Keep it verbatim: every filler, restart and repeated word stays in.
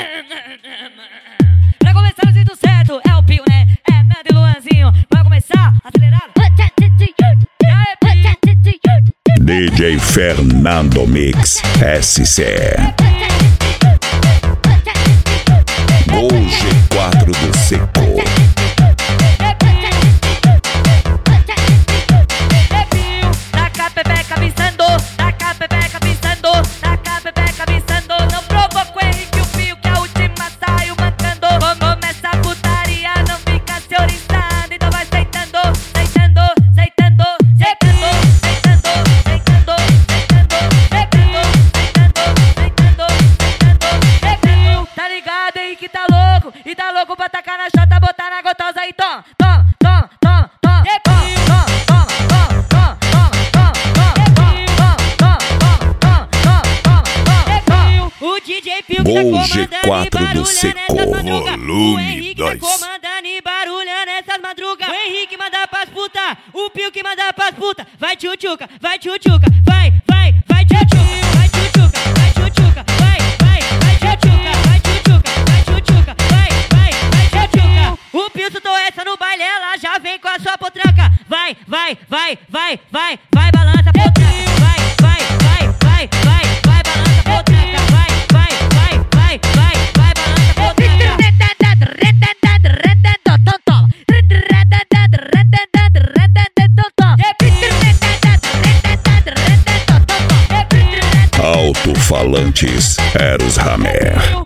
Pra começar no jeito certo, é o Pio, né? É Nando e Luanzinho. Pra começar, acelerado. D J Fernando Mix S C. O G quatro do Seco. É Pio, taca a pepeca pisando, taca a pepeca pisando, taca a pepeca pisando. Não provoca o Henrique, o Pio, que a última saiu mancando. Começa a putaria, não fica se oriçando. Então vai sentando, sentando, sentando, sentando, sentando, sentando, sentando, sentando, sentando, sentando, sentando. Tá ligado, Henrique, tá louco? E tá louco pra tacar na chata, botar na gotosa e toma, toma, toma, toma, toma, toma, toma, toma, toma, toma, toma, toma. O D J Pio que tá O G comandando e quatro do barulhando Seco, essas madrugas. O volume Henrique tá dois. comandando e barulhando essas madrugas. O Henrique manda pras puta, o Pio que manda pras puta. Vai tchutchuca, vai tchutchuca, vai, vai, vai tchutchuca, vai tchutchuca, vai tchutchuca, vai, vai, vai tchutchuca, vai tchutchuca, vai tchutchuca, vai, vai, vai tchutchuca. O Pio soltou essa no baile, ela já vem com a sua potranca. Vai, vai, vai, vai, vai, vai, balança a potranca. Vai, vai, vai, vai, vai, vai, balança a potranca. Vai, vai, vai, vai, vai, vai, balança a potranca. Alto-falantes Eros Hammer.